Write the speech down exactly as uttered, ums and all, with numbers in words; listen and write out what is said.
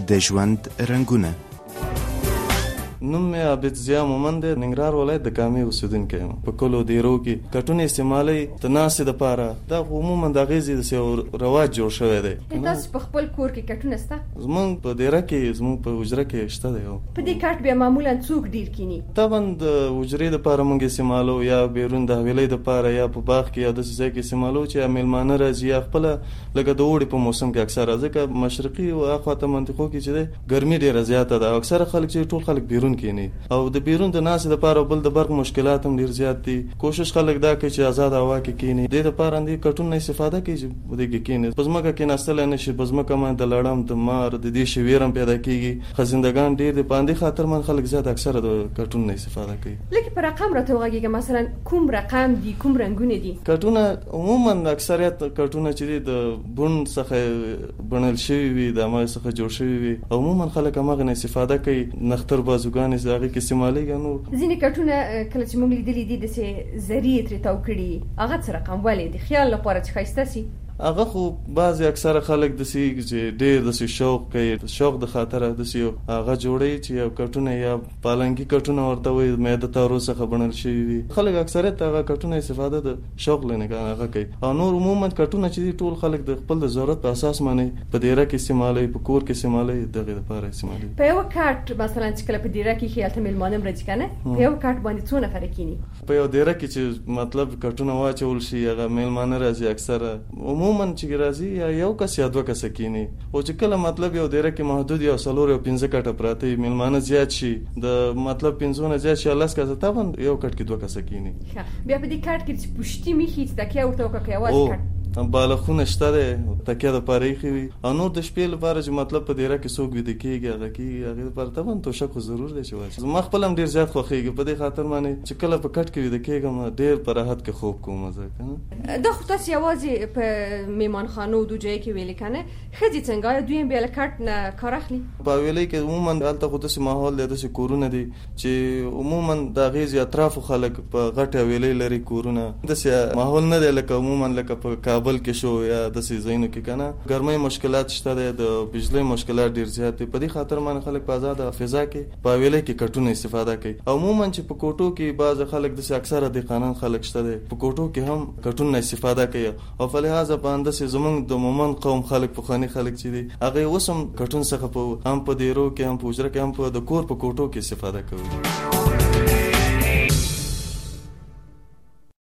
د ژوند رنګونه. نوم مې عابد ضیا مومند دی، ننګرهار ولایت د کامې اوسېدونکی یم. په کلو دیرو کې کټونه استعمالوي د ناستې دپاره. دا عموما د هغې داسې رواج جوړ شوی دی. تاسو په خپل کور کې کټونه شته؟ زمونږ په دیره کې زمونږ په حجره کې شته دی. په دې کټ بیا معمولا څوک ډېر کیني؟ طبعا د حجرې دپاره موږ استعمالو، یا بیرون د حویلۍ دپاره، یا په باغ کې یا داسې ځای کې استعمالو چې یا میلمانه راځي، یا خپله لکه د اوړي په موسم کې اکثره، ځکه مشرقي او اخواته منطقو کې چې دی ګرمي ډېره زیاته ده، اکثره خلک چې ټول خلک بیرون کینی، او د بیرون د ناستې دپاره بل د برق مشکلات هم ډېر زیات دي. کوشش خلک دا کوي چې آزاد هوا کې کینی. دې دپاره دې کټون نه استفاده کوي چې په دې کې کینی. په ځمکه کېناستلی نه شي، په ځمکه باندې د لړم د مار د دې شي ویر هم پیدا کېږي. خزندګان ډېر دي، په همدې خاطر من خلک زیات اکثره د کټون نه استفاده کوي. لکه په رقم راته وغږېږه، مثلا کوم رقم دي، کوم رنګونه دي؟ کټونه عموما اکثریت کټونه چې دي د بون څخه بڼل شوي وي، د هماغې څخه جوړ شوي وي. عموما خلک هماغې نه استفاده کوي. نختر بازوګانې د هغې کې استعمالیږي. نو ځینې کټونه کله چې موږ لیدلي دي داسې زري یې ترې تاو کړي، هغه څه رقم ولې د خیال لپاره چې ښایسته سي؟ هغه خو بعضې اکثره خلک داسې چې ډېر داسې شوق کوي، شوق د خاطره داسې هغه جوړوي چې یو کټونه یا پالنګي کټونه ورته وایي، معده تارو څخه بڼل شوي وي. خلک اکثریت هغه کټونه استفاده د شوق له نګاه هغه کوي. او نور عموما کټونه چې دي ټول خلک د خپل د ضرورت په اساس باندې په دیره کې استعمالوي، په کور کې استعمالوي، دغې دپاره استعمالوي. په یوه کټ مثلا چې کله په دیره کې ښي هلته میلمانه هم راځي که نه، په یوه کټ باندې څو نفره کیني؟ په یوه دیره کې چې مطلب کټونه واچول شي، هغه میلمانه راځي، اکثره عموما چې راځي یا یو کس یا دوه کسه کینی. او چې کله مطلب یو دیره کې محدود یا څلور یا پنځه کټه پراته وي، میلمانه زیات شي، د مطلب پنځونه زیات شي، لس کسه، طبعا یو کټ کې دوه کسه کینی. بیا په دې کټ کې چې پشتي میخي چې تکیه ورته وکړه که یوازې کټ بالښتونه شته دی، تکیه دپاره ایښي وي. او نور د شپې لپاره چې مطلب په دیره کې څوک ویده کېږي هغه کېږي، هغې دپاره طبعا توشک خو ضرور دی چې واچي. زما خپل هم ډېر زیات خوښېږي، په دې خاطر باندې چې کله په کټ کې ویده کېږم ډېر په راحت کې خوب کوم زه که نه. دا خو تاسو یوازې په میهمانخانو دو ځای کې ویلې که نه، ښځې څنګه آیا دوی هم بیا له کټ نه کار اخلي؟ په حویلۍ کې عموما هلته خو داسې ماحول دی، داسې کورونه دي چې عموما د هغې اطرافو خلک په غټې حویلۍ لري کورونه. داسې ماحول نه دی لکه عموما لکه په کابل کې شو یا داسې ځایونو کې که نه. ګرمۍ مشکلات شته دی، د بجلۍ مشکلات ډېر زیات دي. په دې خاطر باندې خلک په آزاده فضا کې په حویلۍ کې کټونه استفاده کوي. او عموما چې په کوټو کې بعض خلک داسې اکثره دهقانان خلک شته دی، په کوټو کې هم کټونه استفاده کوي. او په لحاظه په همداسې زموږ د مومند قوم خلک، پخواني خلک چې دي، هغې اوس هم کټون څخه په هم په دیرو کې هم په حجره کې هم په د کور په کوټو کې استفاده کوي.